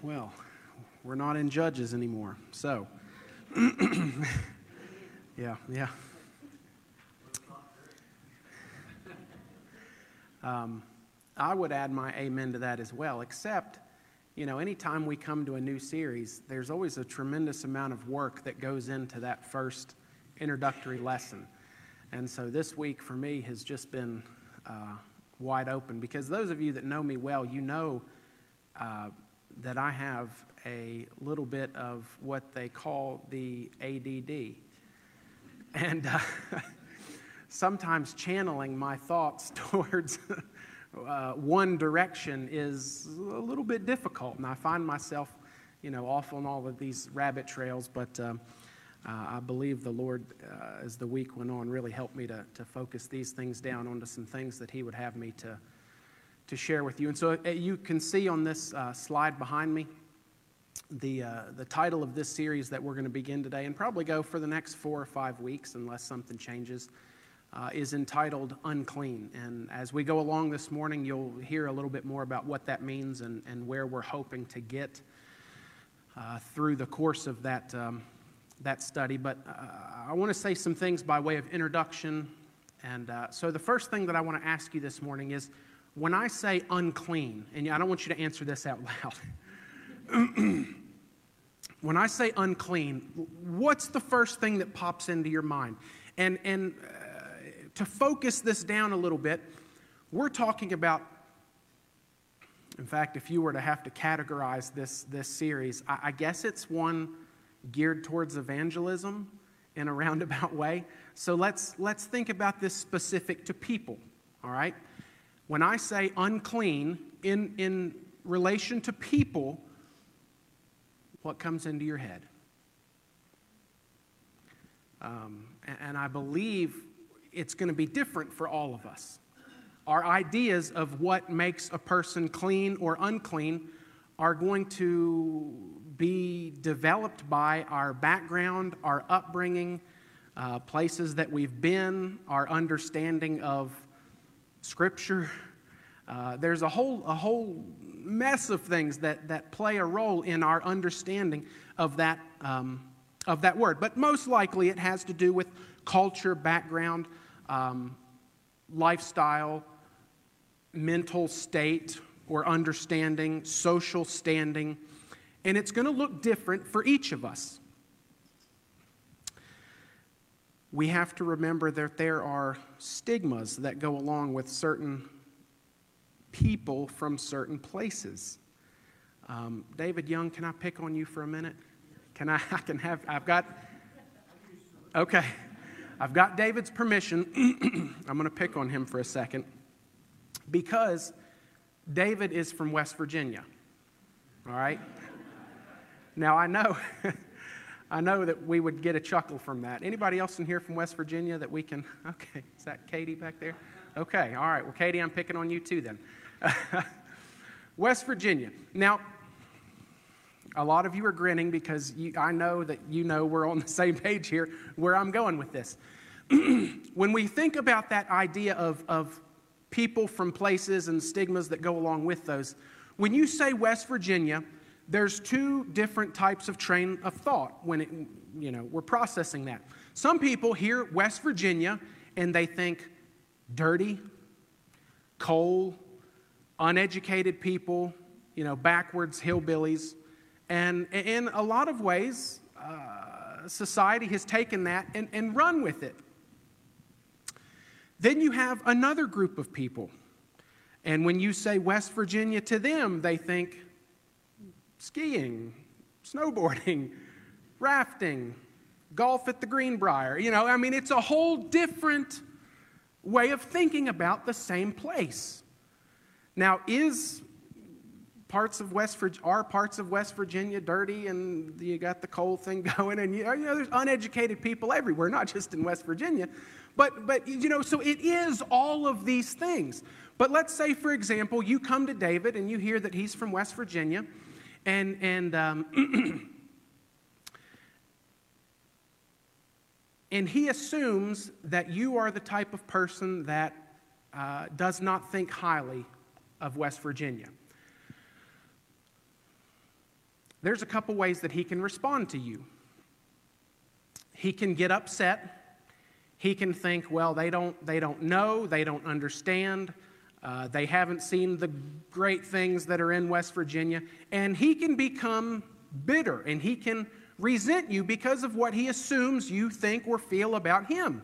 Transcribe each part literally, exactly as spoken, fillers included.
Well, we're not in Judges anymore, so, yeah, yeah. Um, I would add my amen to that as well, except, you know, anytime we come to a new series, there's always a tremendous amount of work that goes into that first introductory lesson. And so this week for me has just been uh, wide open, because those of you that know me well, you know uh, that I have a little bit of what they call the A D D. And uh, sometimes channeling my thoughts towards uh, one direction is a little bit difficult. And I find myself, you know, off on all of these rabbit trails. But um, uh, I believe the Lord, uh, as the week went on, really helped me to, to focus these things down onto some things that He would have me to to share with you. And so uh, you can see on this uh, slide behind me the uh, the title of this series that we're going to begin today, and probably go for the next four or five weeks unless something changes, uh, is entitled Unclean. And as we go along this morning, you'll hear a little bit more about what that means and, and where we're hoping to get uh, through the course of that, um, that study. But uh, I want to say some things by way of introduction. And uh, so the first thing that I want to ask you this morning is, when I say unclean, and I don't want you to answer this out loud. When I say unclean, what's the first thing that pops into your mind? And, and uh, to focus this down a little bit, we're talking about, in fact, if you were to have to categorize this, this series, I, I guess it's one geared towards evangelism in a roundabout way. So let's, let's think about this specific to people, all right? When I say unclean in, in relation to people, what comes into your head? Um, and, and I believe it's going to be different for all of us. Our ideas of what makes a person clean or unclean are going to be developed by our background, our upbringing, uh, places that we've been, our understanding of Scripture. Uh, there's a whole a whole mess of things that, that play a role in our understanding of that um, of that word. But most likely it has to do with culture, background, um, lifestyle, mental state or understanding, social standing, and it's going to look different for each of us. We have to remember that there are stigmas that go along with certain people from certain places. Um, David Young, can I pick on you for a minute? Can I, I can have, I've got, okay. I've got David's permission. I'm going to pick on him for a second, because David is from West Virginia. All right? Now, I know... I know that we would get a chuckle from that. Anybody else in here from West Virginia that we can... Okay, is that Katie back there? Okay, all right. Well, Katie, I'm picking on you too then. West Virginia. Now, a lot of you are grinning because you, I know that you know we're on the same page here where I'm going with this. When we think about that idea of, of people from places and stigmas that go along with those, when you say West Virginia, there's two different types of train of thought when it, you know, we're processing that. Some people hear West Virginia and they think dirty, coal, uneducated people, you know, backwards hillbillies. And in a lot of ways, uh, society has taken that and, and run with it. Then you have another group of people. And when you say West Virginia to them, they think skiing, snowboarding, rafting, golf at the Greenbrier. You know, I mean, it's a whole different way of thinking about the same place. Now, is parts of West Virginia, are parts of West Virginia dirty, and you got the coal thing going, and you know, you know, there's uneducated people everywhere, not just in West Virginia, but but you know, so it is all of these things. But let's say, for example, you come to David and you hear that he's from West Virginia. And, and, um, and he assumes that you are the type of person that uh, does not think highly of West Virginia. there's a couple ways that he can respond to you. He can get upset. He can think, well, they don't, they don't know, they don't understand, uh, they haven't seen the great things that are in West Virginia, and he can become bitter, and he can resent you because of what he assumes you think or feel about him.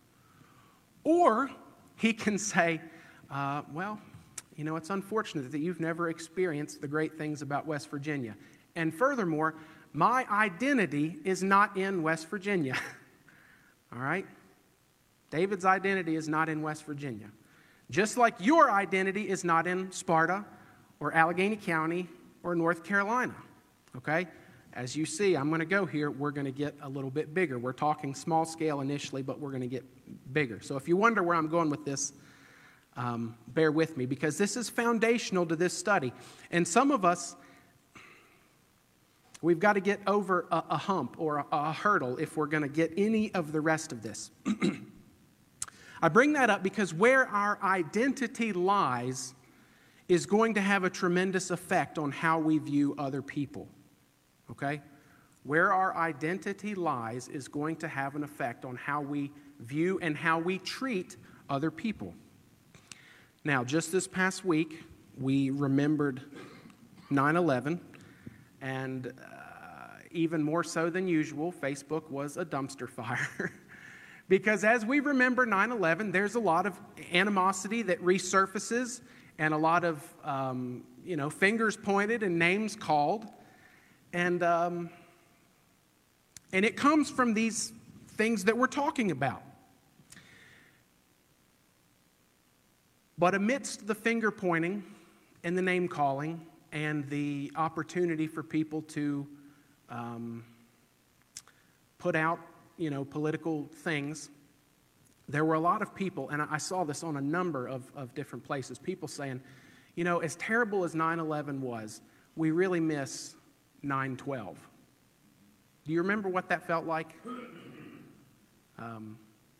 Or he can say, uh, well, you know, it's unfortunate that you've never experienced the great things about West Virginia. And furthermore, my identity is not in West Virginia. All right? David's identity is not in West Virginia. Just like your identity is not in Sparta or Allegheny County or North Carolina. Okay? As you see, I'm going to go here. We're going to get a little bit bigger. We're talking small scale initially, but we're going to get bigger. So if you wonder where I'm going with this, um, bear with me, because this is foundational to this study. And some of us, we've got to get over a, a hump or a, a hurdle if we're going to get any of the rest of this. I bring that up because where our identity lies is going to have a tremendous effect on how we view other people. Okay? Where our identity lies is going to have an effect on how we view and how we treat other people. Now, just this past week, we remembered nine eleven, and uh, even more so than usual, Facebook was a dumpster fire. Because as we remember nine eleven, there's a lot of animosity that resurfaces and a lot of, um, you know, fingers pointed and names called. And, um, and it comes from these things that we're talking about. But amidst the finger pointing and the name calling and the opportunity for people to um, put out, you know, political things, there were a lot of people, and I saw this on a number of, of different places, people saying, you know, as terrible as nine eleven was, we really miss nine twelve. Do you remember what that felt like? Um,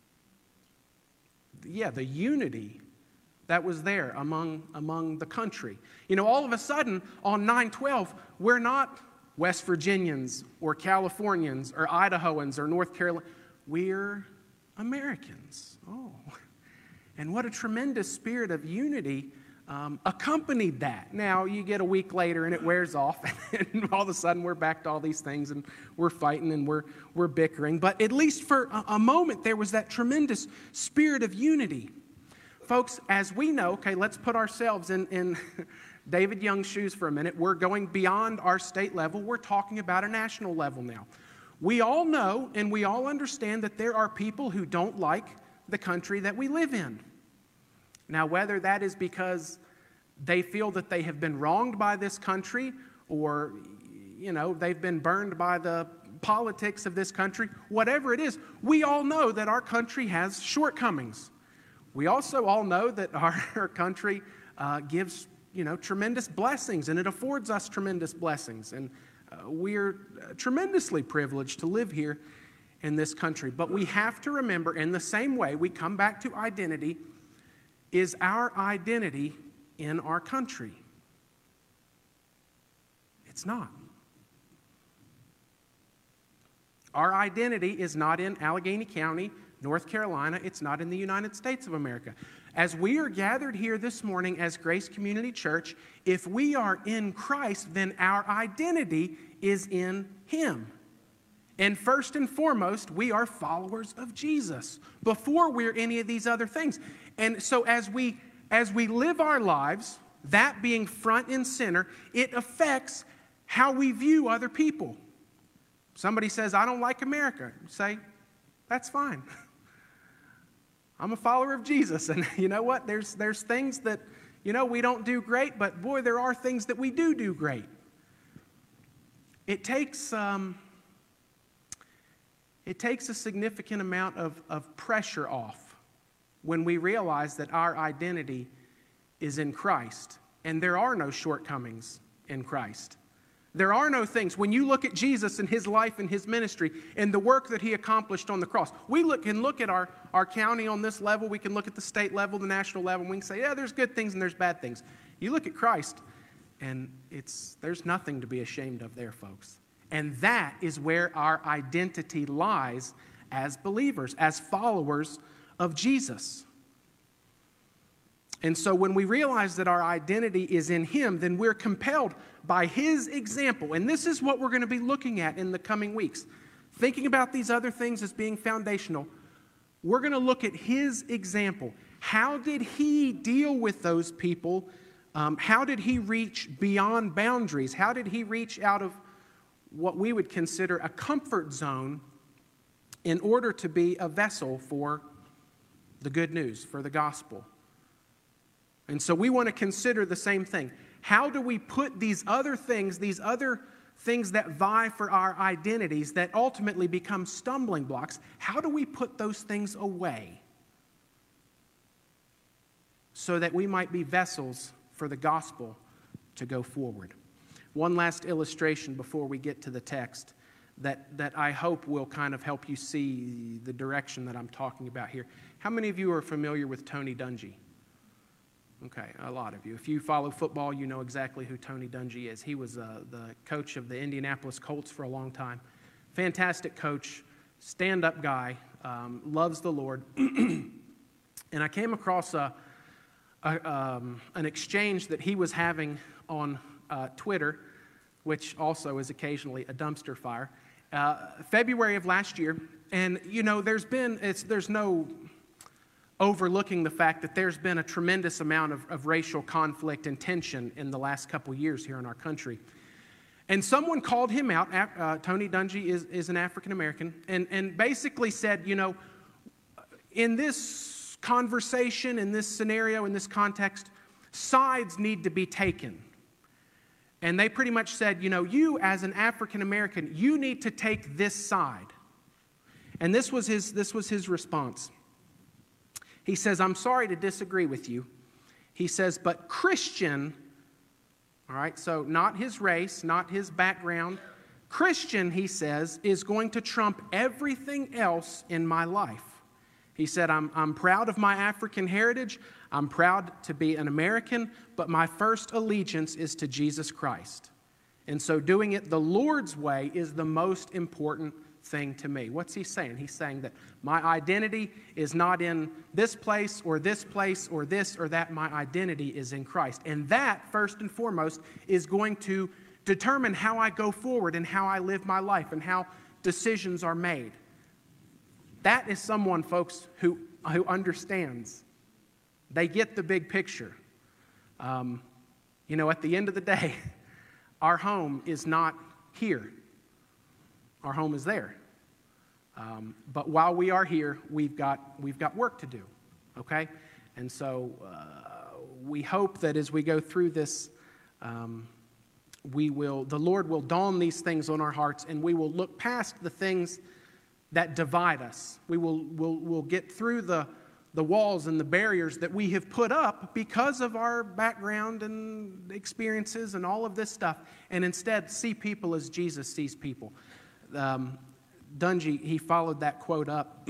yeah, the unity that was there among, among the country. You know, all of a sudden, on nine twelve, we're not West Virginians or Californians or Idahoans or North Carolina. We're Americans. Oh, and what a tremendous spirit of unity um, accompanied that. Now, you get a week later and it wears off, and all of a sudden we're back to all these things and we're fighting and we're, we're bickering. But at least for a, a moment, there was that tremendous spirit of unity. Folks, as we know, okay, let's put ourselves in, in David Young's shoes for a minute. We're going beyond our state level. We're talking about a national level now. We all know and we all understand that there are people who don't like the country that we live in. Now, whether that is because they feel that they have been wronged by this country or, you know, they've been burned by the politics of this country, whatever it is, we all know that our country has shortcomings. We also all know that our, our country uh, gives, you know, tremendous blessings, and it affords us tremendous blessings. And uh, we're tremendously privileged to live here in this country. But we have to remember, in the same way, we come back to identity, is our identity in our country? It's not. Our identity is not in Allegheny County, North Carolina. It's not in the United States of America. As we are gathered here this morning as Grace Community Church, if we are in Christ, then our identity is in Him. And first and foremost, we are followers of Jesus before we're any of these other things. And so as we, as we live our lives, that being front and center, it affects how we view other people. Somebody says, I don't like America. You say, that's fine. I'm a follower of Jesus, and you know what? There's, there's things that, you know, we don't do great, but boy, there are things that we do do great. It takes, um, it takes a significant amount of, of pressure off when we realize that our identity is in Christ, and there are no shortcomings in Christ. There are no things. When you look at Jesus and His life and His ministry and the work that He accomplished on the cross, we look, can look at our, our county on this level, we can look at the state level, the national level, and we can say, yeah, there's good things and there's bad things. You look at Christ, And it's there's nothing to be ashamed of there, folks. And that is where our identity lies as believers, as followers of Jesus. And so when we realize that our identity is in Him, then we're compelled by His example. And this is what we're going to be looking at in the coming weeks. Thinking about these other things as being foundational, we're going to look at His example. How did He deal with those people? Um, how did He reach beyond boundaries? How did He reach out of what we would consider a comfort zone in order to be a vessel for the good news, for the gospel? And so we want to consider the same thing. How do we put these other things, these other things that vie for our identities, that ultimately become stumbling blocks, how do we put those things away so that we might be vessels for the gospel to go forward? One last illustration before we get to the text that, that I hope will kind of help you see the direction that I'm talking about here. How many of you are familiar with Tony Dungy? Okay, a lot of you. If you follow football, you know exactly who Tony Dungy is. He was uh, the coach of the Indianapolis Colts for a long time. Fantastic coach, stand-up guy, um, loves the Lord. And I came across a, a, um, an exchange that he was having on uh, Twitter, which also is occasionally a dumpster fire, uh, February of last year. And, you know, there's been, it's, there's no overlooking the fact that there's been a tremendous amount of, of racial conflict and tension in the last couple years here in our country. And someone called him out. Uh, Tony Dungy is, is an African-American, and, and basically said, you know, in this conversation, in this scenario, in this context, sides need to be taken. And they pretty much said, you know, you as an African-American, you need to take this side. And this was his, this was his response. He says, I'm sorry to disagree with you. He says, but Christian, all right, so not his race, not his background. Christian, he says, is going to trump everything else in my life. He said, I'm, I'm proud of my African heritage. I'm proud to be an American, but my first allegiance is to Jesus Christ. And so doing it the Lord's way is the most important thing to me. What's he saying? He's saying that my identity is not in this place or this place or this or that. My identity is in Christ. And that, first and foremost, is going to determine how I go forward and how I live my life and how decisions are made. That is someone, folks, who, who understands. They get the big picture. Um, you know, at the end of the day, our home is not here. Our home is there. Um, but while we are here, we've got, we've got work to do, okay? And so uh, we hope that as we go through this, um, we will, the Lord will dawn these things on our hearts, and we will look past the things that divide us. We will we'll, we'll get through the, the walls and the barriers that we have put up because of our background and experiences and all of this stuff, and instead see people as Jesus sees people. Um, Dungy, he followed that quote up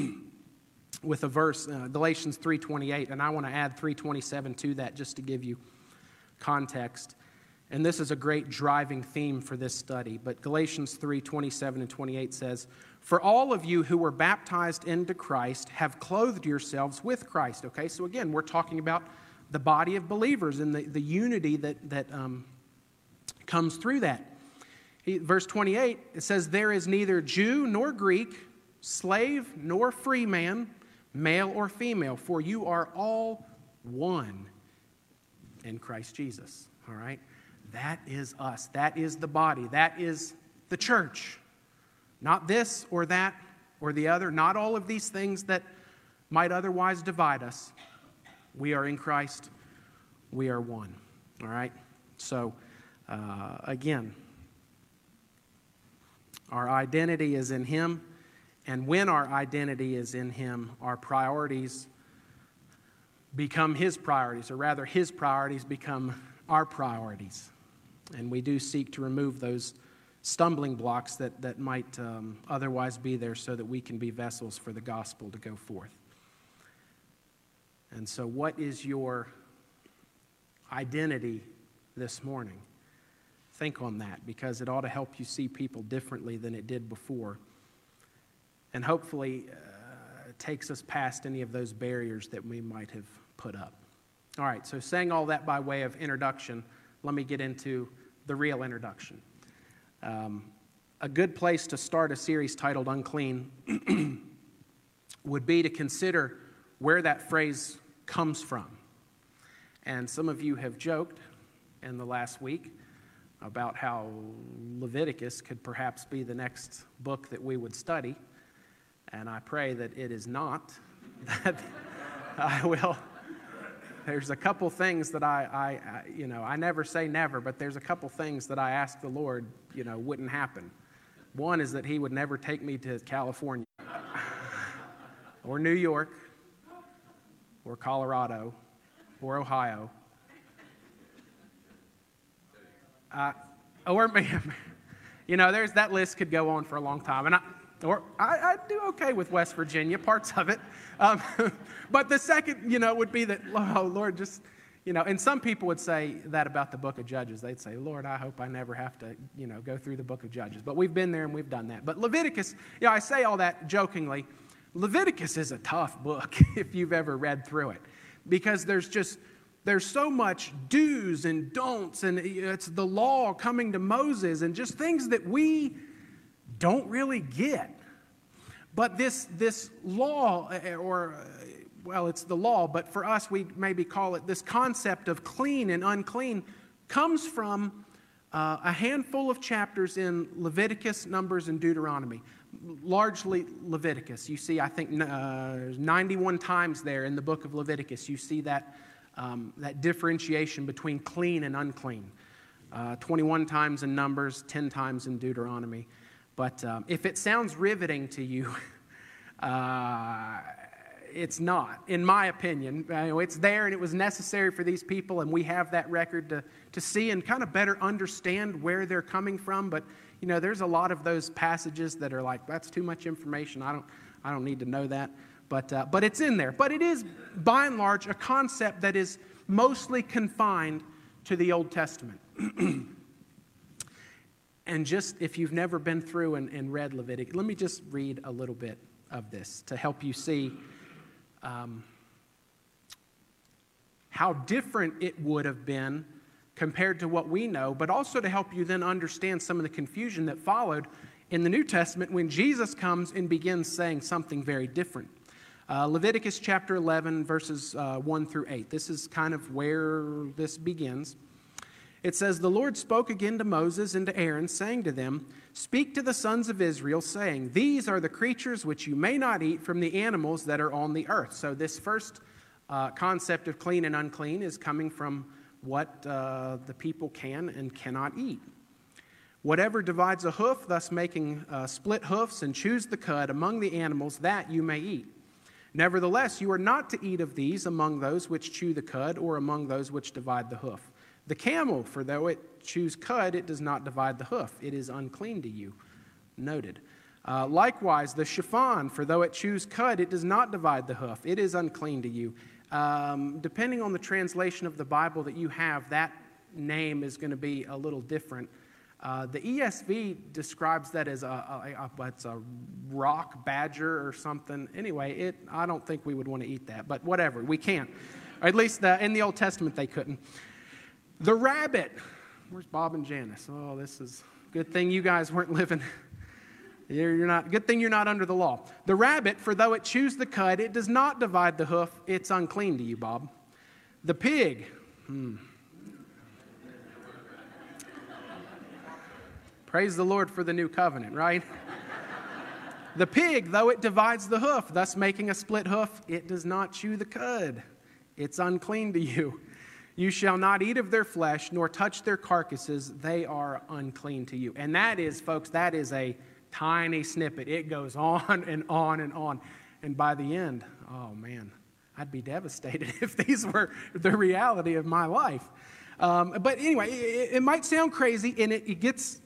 with a verse, uh, Galatians three twenty-eight, and I want to add three twenty-seven to that just to give you context. And this is a great driving theme for this study. But Galatians three twenty-seven and twenty-eight says, "For all of you who were baptized into Christ have clothed yourselves with Christ." Okay, so again, we're talking about the body of believers and the, the unity that, that um, comes through that. He, verse twenty-eight, it says, "There is neither Jew nor Greek, slave nor free man, male or female, for you are all one in Christ Jesus." All right? That is us. That is the body. That is the church. Not this or that or the other. Not all of these things that might otherwise divide us. We are in Christ. We are one. All right? So, uh, again, our identity is in Him. And when our identity is in Him, our priorities become His priorities, or rather His priorities become our priorities. And we do seek to remove those stumbling blocks that, that might um, otherwise be there so that we can be vessels for the gospel to go forth. And so what is your identity this morning. Think on that, because it ought to help you see people differently than it did before. And hopefully uh, it takes us past any of those barriers that we might have put up. All right, so saying all that by way of introduction, let me get into the real introduction. Um, a good place to start a series titled Unclean would be to consider where that phrase comes from. And some of you have joked in the last week about how Leviticus could perhaps be the next book that we would study. And I pray that it is not. That I will. There's a couple things that I, I, I, you know, I never say never, but there's a couple things that I ask the Lord, you know, wouldn't happen. One is that he would never take me to California or New York or Colorado or Ohio. Uh, or, you know, there's that list could go on for a long time. And I, or I, I do okay with West Virginia, parts of it. Um, but the second, you know, would be that, oh, Lord, just, you know, and some people would say that about the book of Judges. They'd say, Lord, I hope I never have to, you know, go through the book of Judges. But we've been there and we've done that. But Leviticus, you know, I say all that jokingly. Leviticus is a tough book if you've ever read through it, because there's just, there's so much do's and don'ts, and it's the law coming to Moses and just things that we don't really get. But this, this law, or, well, it's the law, but for us we maybe call it this concept of clean and unclean, comes from uh, a handful of chapters in Leviticus, Numbers, and Deuteronomy. Largely Leviticus. You see, I think, uh, ninety-one times there in the book of Leviticus, you see that Um, that differentiation between clean and unclean. Uh, twenty-one times in Numbers, ten times in Deuteronomy. But um, if it sounds riveting to you, uh, it's not, in my opinion. You know, it's there and it was necessary for these people, and we have that record to, to see and kind of better understand where they're coming from. But, you know, there's a lot of those passages that are like, that's too much information. I don't, I don't need to know that. But, uh, but it's in there. But it is, by and large, a concept that is mostly confined to the Old Testament. And just, if you've never been through and, and read Leviticus, let me just read a little bit of this to help you see um, how different it would have been compared to what we know, but also to help you then understand some of the confusion that followed in the New Testament when Jesus comes and begins saying something very different. Uh, Leviticus chapter eleven, verses uh, one through eight. This is kind of where this begins. It says, "The Lord spoke again to Moses and to Aaron, saying to them, Speak to the sons of Israel, saying, These are the creatures which you may not eat from the animals that are on the earth." So this first uh, concept of clean and unclean is coming from what uh, the people can and cannot eat. "Whatever divides a hoof, thus making uh, split hoofs, and chews the cud among the animals, that you may eat. Nevertheless, you are not to eat of these among those which chew the cud, or among those which divide the hoof. The camel, for though it chews cud, it does not divide the hoof. It is unclean to you." Noted. Uh, "Likewise, the chiffon, for though it chews cud, it does not divide the hoof. It is unclean to you." Um, depending on the translation of the Bible that you have, that name is going to be a little different. Uh, the E S V describes that as a, a, a, it's a rock badger or something. Anyway, it, I don't think we would want to eat that, but whatever, we can't. Or at least the, in the Old Testament they couldn't. The rabbit. Where's Bob and Janice? Oh, this is good thing you guys weren't living. You're, you're not. Good thing you're not under the law. "The rabbit, for though it chews the cud, it does not divide the hoof. It's unclean to you, Bob. The pig." Hmm. Praise the Lord for the new covenant, right? "The pig, though it divides the hoof, thus making a split hoof, it does not chew the cud. It's unclean to you. You shall not eat of their flesh, nor touch their carcasses. They are unclean to you." And that is, folks, that is a tiny snippet. It goes on and on and on. And by the end, oh man, I'd be devastated if these were the reality of my life. Um, but anyway, it, it might sound crazy, and it, it gets...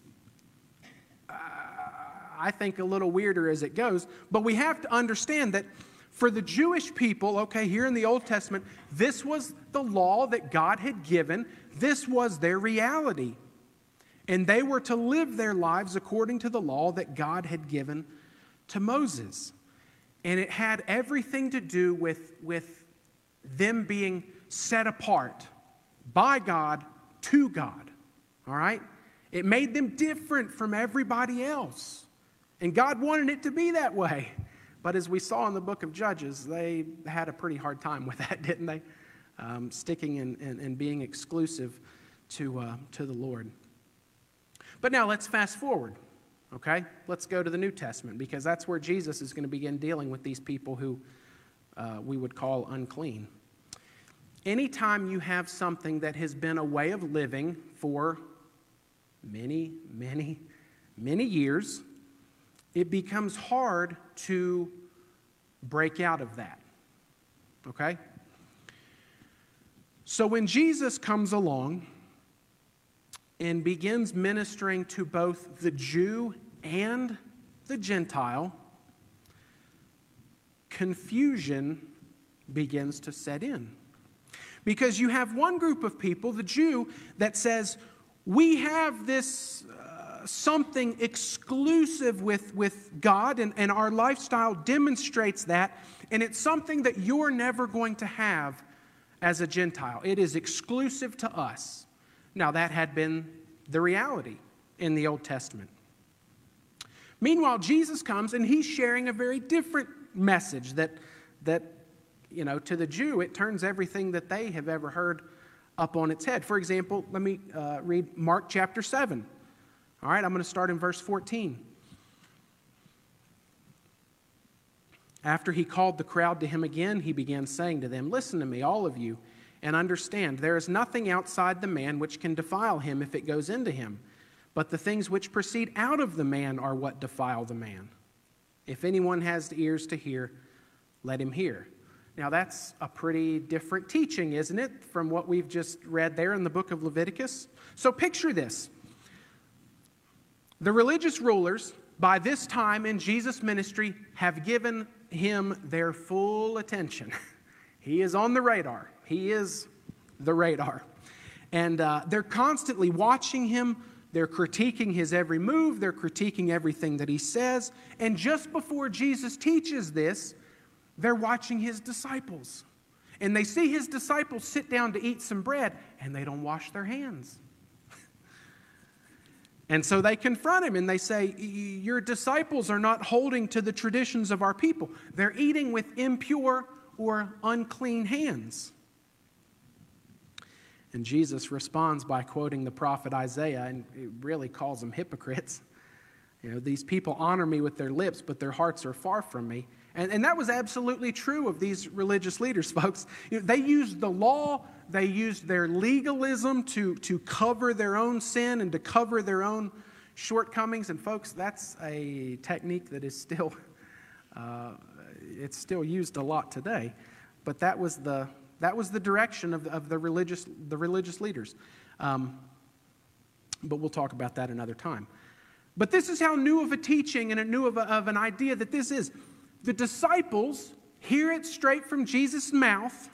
I think a little weirder as it goes, but we have to understand that for the Jewish people, okay, here in the Old Testament, this was the law that God had given This was their reality. And they were to live their lives according to the law that God had given to Moses. And it had everything to do with, with them being set apart by God to God. All right? It made them different from everybody else. And God wanted it to be that way. But as we saw in the book of Judges, they had a pretty hard time with that, didn't they? Um, sticking and in, in, in being exclusive to, uh, to the Lord. But now let's fast forward, okay? Let's go to the New Testament, because that's where Jesus is going to begin dealing with these people who uh, we would call unclean. Anytime you have something that has been a way of living for many, many, many years, it becomes hard to break out of that, okay? So when Jesus comes along and begins ministering to both the Jew and the Gentile, confusion begins to set in. Because you have one group of people, the Jew, that says, we have this uh, something exclusive with, with God, and, and our lifestyle demonstrates that, and it's something that you're never going to have as a Gentile. It is exclusive to us. Now, that had been the reality in the Old Testament. Meanwhile, Jesus comes and he's sharing a very different message that, that, you know, to the Jew, it turns everything that they have ever heard up on its head. For example, let me uh, read Mark chapter seven. All right, I'm going to start in verse fourteen. After he called the crowd to him again, he began saying to them, listen to me, all of you, and understand, there is nothing outside the man which can defile him if it goes into him. But the things which proceed out of the man are what defile the man. If anyone has ears to hear, let him hear. Now that's a pretty different teaching, isn't it, from what we've just read there in the book of Leviticus? So picture this. The religious rulers, by this time in Jesus' ministry, have given him their full attention. He is on the radar. He is the radar. And uh, they're constantly watching him. They're critiquing his every move. They're critiquing everything that he says. And just before Jesus teaches this, they're watching his disciples. And they see his disciples sit down to eat some bread, and they don't wash their hands. And so they confront him and they say, your disciples are not holding to the traditions of our people. They're eating with impure or unclean hands. And Jesus responds by quoting the prophet Isaiah, and it really calls them hypocrites. You know, these people honor me with their lips, but their hearts are far from me. And, and that was absolutely true of these religious leaders, folks. You know, they used the law, they used their legalism to, to cover their own sin and to cover their own shortcomings. And folks, that's a technique that is still, uh, it's still used a lot today. But that was the that was the direction of the, of the religious the religious leaders. Um, but we'll talk about that another time. But this is how new of a teaching and a new of, a, of an idea that this is. The disciples hear it straight from Jesus' mouth,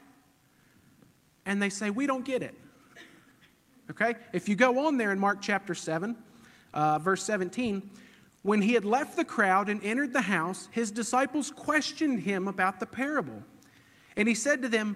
and they say, we don't get it. Okay? If you go on there in Mark chapter seven, uh, verse seventeen, when he had left the crowd and entered the house, his disciples questioned him about the parable. And he said to them,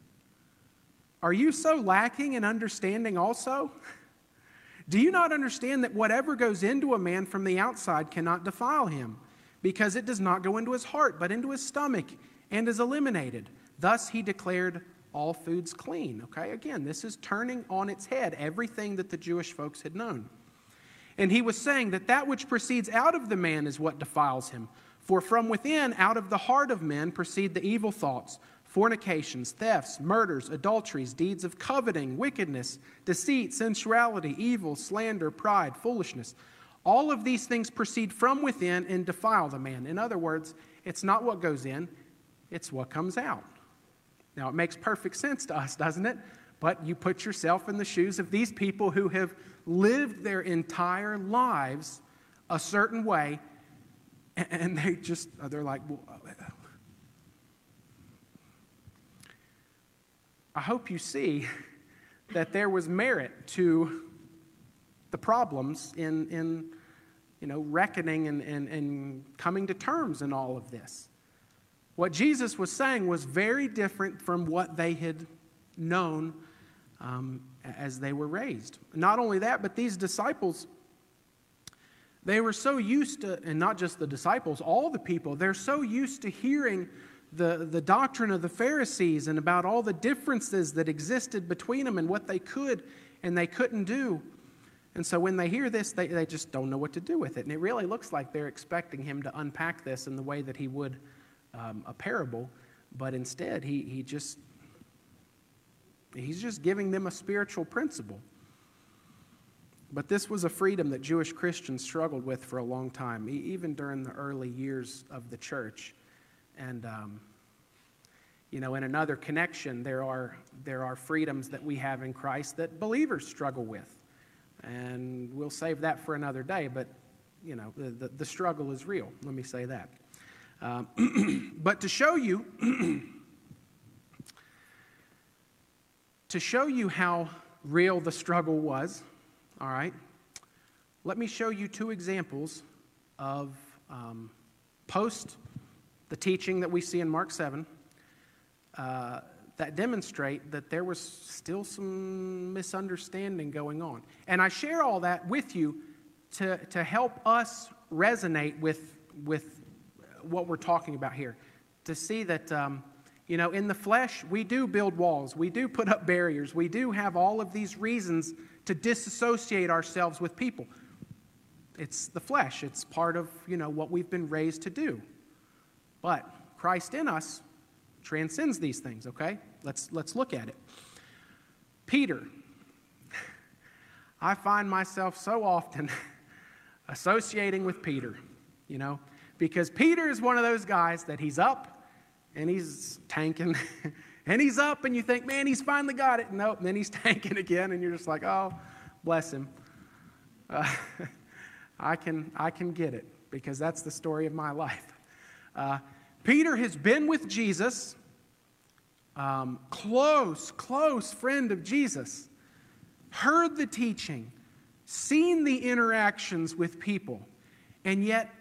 are you so lacking in understanding also? Do you not understand that whatever goes into a man from the outside cannot defile him, because it does not go into his heart, but into his stomach, and is eliminated? Thus he declared all foods clean. Okay, again, this is turning on its head everything that the Jewish folks had known. And he was saying that that which proceeds out of the man is what defiles him. For from within, out of the heart of men, proceed the evil thoughts, fornications, thefts, murders, adulteries, deeds of coveting, wickedness, deceit, sensuality, evil, slander, pride, foolishness. All of these things proceed from within and defile the man. In other words, it's not what goes in, it's what comes out. Now, it makes perfect sense to us, doesn't it? But you put yourself in the shoes of these people who have lived their entire lives a certain way, and they just, they're like, well, I hope you see that there was merit to the problems in, in you know, reckoning and, and, and coming to terms in all of this. What Jesus was saying was very different from what they had known um, as they were raised. Not only that, but these disciples, they were so used to, and not just the disciples, all the people, they're so used to hearing the, the doctrine of the Pharisees and about all the differences that existed between them and what they could and they couldn't do. And so when they hear this, they, they just don't know what to do with it. And it really looks like they're expecting him to unpack this in the way that he would um, a parable. But instead, he, he just, he's just giving them a spiritual principle. But this was a freedom that Jewish Christians struggled with for a long time, even during the early years of the church. And, um, you know, in another connection, there are, there are freedoms that we have in Christ that believers struggle with. And we'll save that for another day, but, you know, the, the, the struggle is real. Let me say that. Um, but to show you, to show you how real the struggle was, all right, let me show you two examples of um, post the teaching that we see in Mark seven uh, that demonstrate that there was still some misunderstanding going on. And I share all that with you to, to help us resonate with, with what we're talking about here. To see that, um, you know, in the flesh, we do build walls. We do put up barriers. We do have all of these reasons to disassociate ourselves with people. It's the flesh. It's part of, you know, what we've been raised to do. But Christ in us transcends these things, okay? Let's, let's look at it. Peter. I find myself so often associating with Peter, you know, because Peter is one of those guys that he's up and he's tanking and he's up and you think, man, he's finally got it. Nope, and then he's tanking again and you're just like, oh, bless him. Uh, I can, I can get it because that's the story of my life. Uh, Peter has been with Jesus, um, close, close friend of Jesus, heard the teaching, seen the interactions with people, and yet,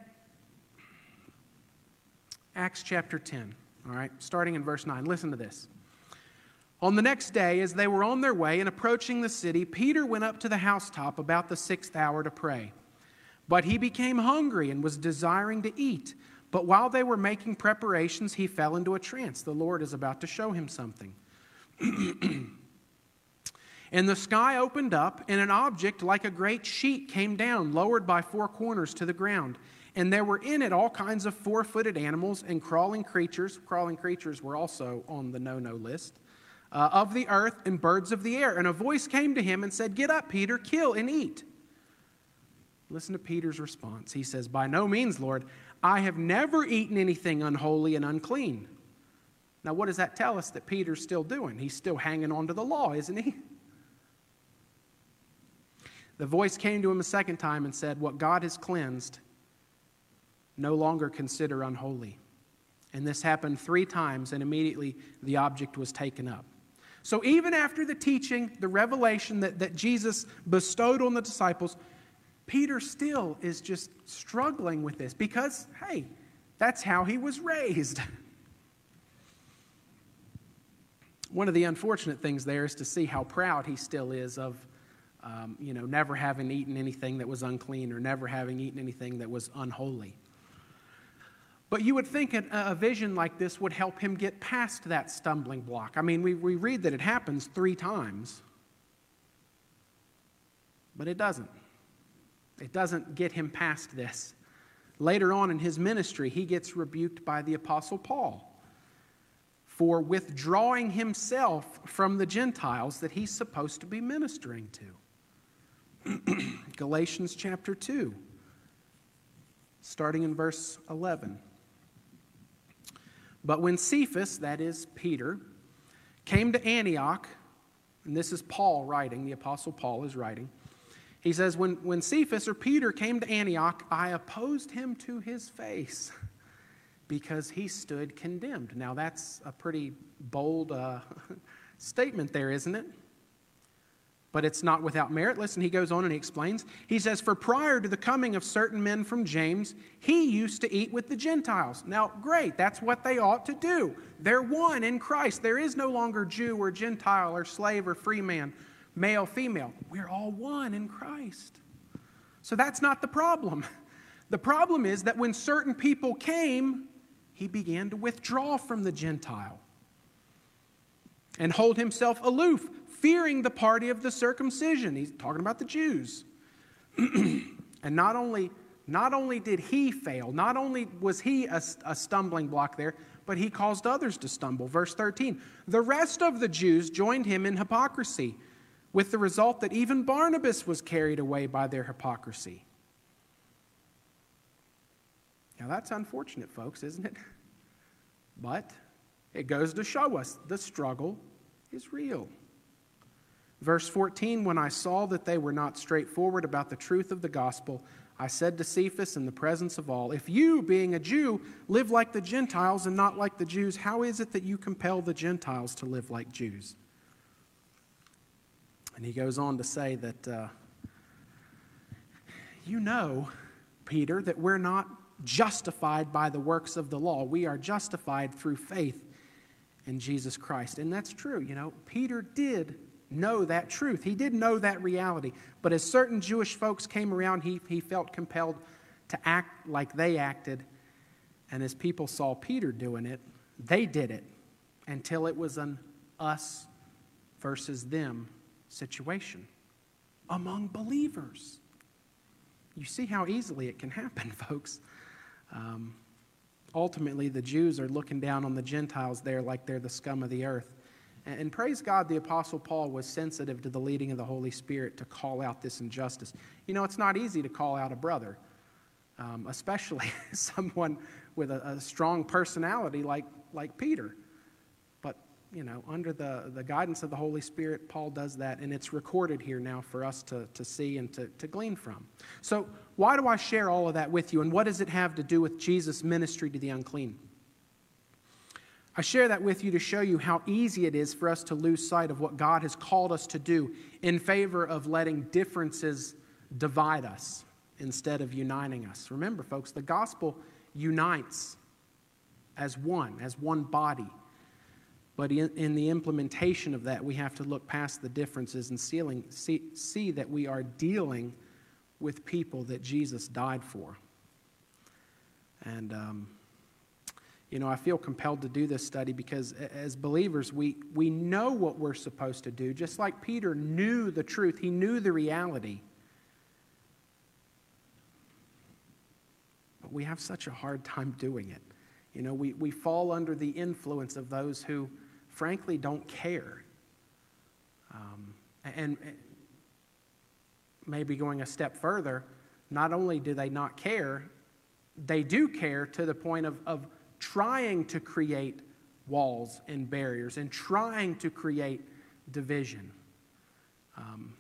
Acts chapter ten, all right, starting in verse nine, listen to this. On the next day, as they were on their way and approaching the city, Peter went up to the housetop about the sixth hour to pray. But he became hungry and was desiring to eat. But while they were making preparations, he fell into a trance. The Lord is about to show him something. And the sky opened up, and an object like a great sheet came down, lowered by four corners to the ground. And there were in it all kinds of four-footed animals and crawling creatures. Crawling creatures were also on the no-no list. Uh, of the earth and birds of the air. And a voice came to him and said, "Get up, Peter, kill and eat." Listen to Peter's response. He says, "By no means, Lord. I have never eaten anything unholy and unclean." Now, what does that tell us that Peter's still doing? He's still hanging on to the law, isn't he? The voice came to him a second time and said, "What God has cleansed, no longer consider unholy." And this happened three times, and immediately the object was taken up. So even after the teaching, the revelation that, that Jesus bestowed on the disciples, Peter still is just struggling with this because, hey, that's how he was raised. One of the unfortunate things there is to see how proud he still is of, um, you know, never having eaten anything that was unclean or never having eaten anything that was unholy. But you would think a, a vision like this would help him get past that stumbling block. I mean, we, we read that it happens three times, but it doesn't. It doesn't get him past this. Later on in his ministry, he gets rebuked by the Apostle Paul for withdrawing himself from the Gentiles that he's supposed to be ministering to. Galatians chapter two, starting in verse eleven. But when Cephas, that is Peter, came to Antioch, and this is Paul writing, the Apostle Paul is writing, he says, when, when Cephas or Peter came to Antioch, I opposed him to his face because he stood condemned. Now that's a pretty bold uh, statement there, isn't it? But it's not without merit. Listen, he goes on and he explains. He says, for prior to the coming of certain men from James, he used to eat with the Gentiles. Now, great, that's what they ought to do. They're one in Christ. There is no longer Jew or Gentile or slave or free man, male, female. We're all one in Christ. So that's not the problem. The problem is that when certain people came, he began to withdraw from the Gentile and hold himself aloof, fearing the party of the circumcision. He's talking about the Jews. And not only, not only did he fail, not only was he a, a stumbling block there, but he caused others to stumble. Verse thirteen, the rest of the Jews joined him in hypocrisy, with the result that even Barnabas was carried away by their hypocrisy. Now that's unfortunate, folks, isn't it? But it goes to show us the struggle is real. Verse fourteen, when I saw that they were not straightforward about the truth of the gospel, I said to Cephas in the presence of all, if you, being a Jew, live like the Gentiles and not like the Jews, how is it that you compel the Gentiles to live like Jews? And he goes on to say that, uh, you know, Peter, that we're not justified by the works of the law. We are justified through faith in Jesus Christ. And that's true. You know, Peter did know that truth. He did know that reality. But as certain Jewish folks came around, he, he felt compelled to act like they acted. And as people saw Peter doing it, they did it until it was an us versus them situation among believers. You see how easily it can happen, folks. Um, ultimately, the Jews are looking down on the Gentiles there like they're the scum of the earth. And, and praise God, the Apostle Paul was sensitive to the leading of the Holy Spirit to call out this injustice. You know, it's not easy to call out a brother, um, especially someone with a, a strong personality like, like Peter. But, you know, under the, the guidance of the Holy Spirit, Paul does that, and it's recorded here now for us to, to see and to, to glean from. So why do I share all of that with you, and what does it have to do with Jesus' ministry to the unclean? I share that with you to show you how easy it is for us to lose sight of what God has called us to do in favor of letting differences divide us instead of uniting us. Remember, folks, the gospel unites as one, as one body. But in, in the implementation of that, we have to look past the differences and sealing, see, see that we are dealing with people that Jesus died for. And, um, you know, I feel compelled to do this study because as believers, we, we know what we're supposed to do. Just like Peter knew the truth, he knew the reality. But we have such a hard time doing it. You know, we, we fall under the influence of those who, frankly, don't care. Um, and, and maybe going a step further, not only do they not care, they do care to the point of, of trying to create walls and barriers and trying to create division. Um,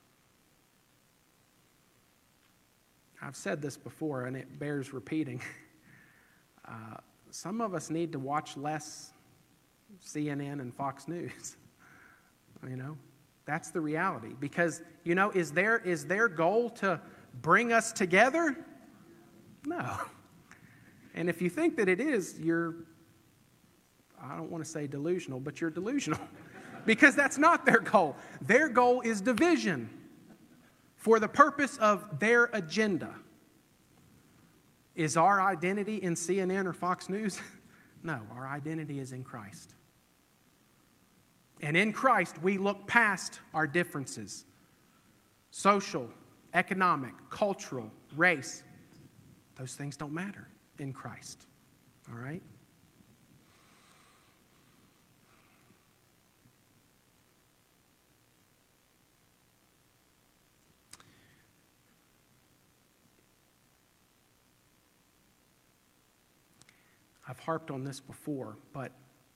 I've said this before, and it bears repeating. Uh, some of us need to watch less C N N and Fox News. You know, that's the reality. Because, you know, is their, is their goal to bring us together? No. And if you think that it is, you're, I don't want to say delusional, but you're delusional. Because that's not their goal. Their goal is division for the purpose of their agenda. Is our identity in C N N or Fox News? No, our identity is in Christ. And in Christ, we look past our differences. Social, economic, cultural, race. Those things don't matter in Christ. All right? I've harped on this before, but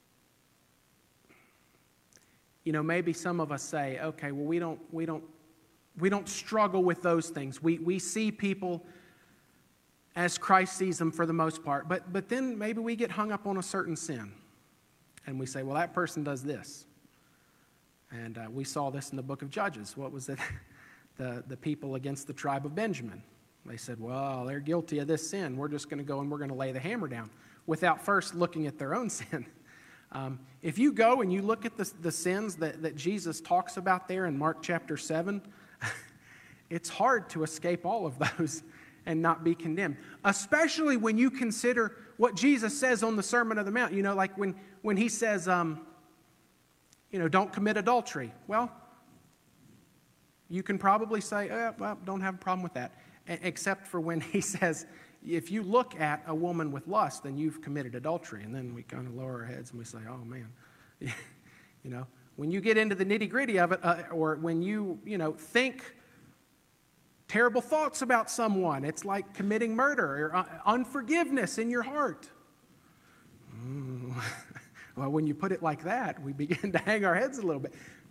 you know, maybe some of us say, okay, well, we don't, we don't, we don't struggle with those things. We we see people as Christ sees them for the most part, but but then maybe we get hung up on a certain sin, and we say, well, that person does this, And uh, we saw this in the book of Judges. What was it? the, the people against the tribe of Benjamin. They said, well, they're guilty of this sin. We're just going to go and we're going to lay the hammer down without first looking at their own sin. Um, if you go and you look at the, the sins that, that Jesus talks about there in Mark chapter seven, it's hard to escape all of those and not be condemned, especially when you consider what Jesus says on the Sermon on the Mount. You know, like when, when he says, um, you know, don't commit adultery. Well, you can probably say, eh, well, don't have a problem with that, except for when he says, if you look at a woman with lust, then you've committed adultery. And then we kind of lower our heads and we say, oh, man. You know, when you get into the nitty-gritty of it, uh, or when you, you know, think terrible thoughts about someone, it's like committing murder or uh, unforgiveness in your heart. Mm. Well, when you put it like that, we begin to hang our heads a little bit.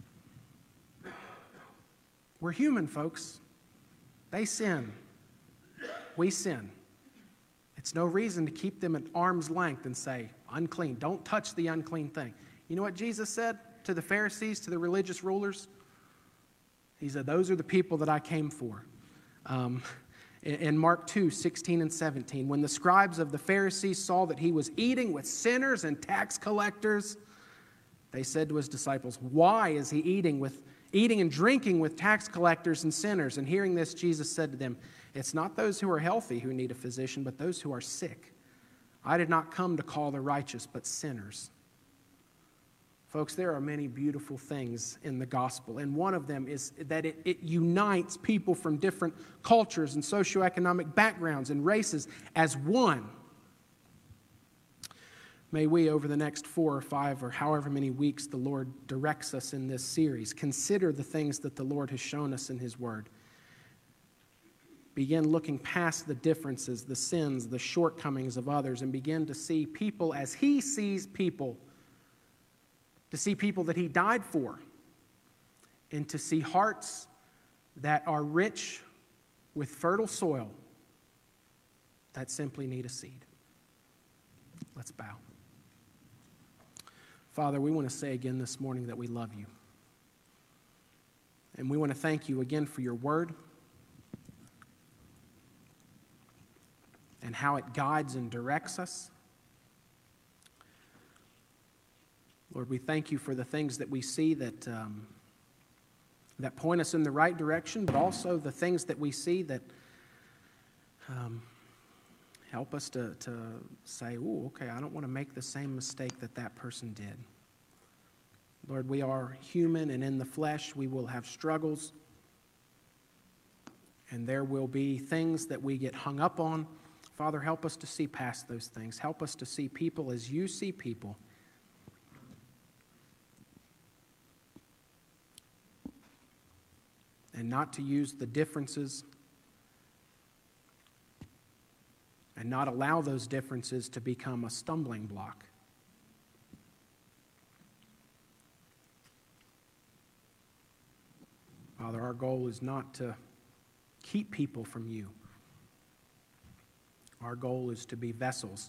We're human, folks. They sin. We sin. It's no reason to keep them at arm's length and say, unclean. Don't touch the unclean thing. You know what Jesus said to the Pharisees, to the religious rulers? He said, those are the people that I came for. Um, in Mark two, sixteen and seventeen, when the scribes of the Pharisees saw that he was eating with sinners and tax collectors, they said to his disciples, why is he eating with eating and drinking with tax collectors and sinners? And hearing this, Jesus said to them, it's not those who are healthy who need a physician, but those who are sick. I did not come to call the righteous, but sinners. Folks, there are many beautiful things in the gospel, and one of them is that it, it unites people from different cultures and socioeconomic backgrounds and races as one. May we, over the next four or five or however many weeks the Lord directs us in this series, consider the things that the Lord has shown us in His Word. Begin looking past the differences, the sins, the shortcomings of others, and begin to see people as He sees people, to see people that He died for, and to see hearts that are rich with fertile soil that simply need a seed. Let's bow. Father, we want to say again this morning that we love You. And we want to thank You again for Your Word and how it guides and directs us. Lord, we thank You for the things that we see that, um, that point us in the right direction, but also the things that we see that um, help us to, to say, oh, okay, I don't want to make the same mistake that that person did. Lord, we are human, and in the flesh we will have struggles, and there will be things that we get hung up on. Father, help us to see past those things. Help us to see people as You see people. And not to use the differences and not allow those differences to become a stumbling block. Father, our goal is not to keep people from You. Our goal is to be vessels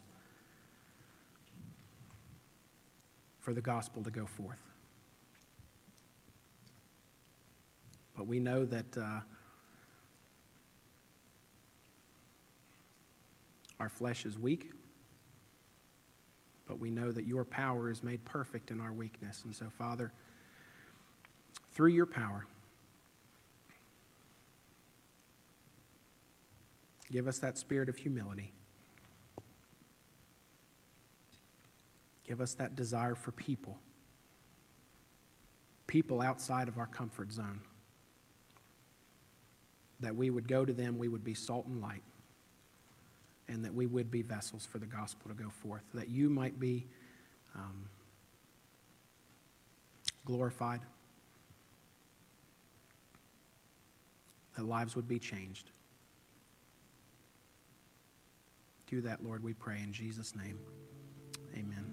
for the gospel to go forth. But we know that uh, our flesh is weak, but we know that Your power is made perfect in our weakness. And so, Father, through Your power, give us that spirit of humility. Give us that desire for people, people outside of our comfort zone. That we would go to them, we would be salt and light, and that we would be vessels for the gospel to go forth, that You might be um, glorified, that lives would be changed. Do that, Lord, we pray in Jesus' name. Amen.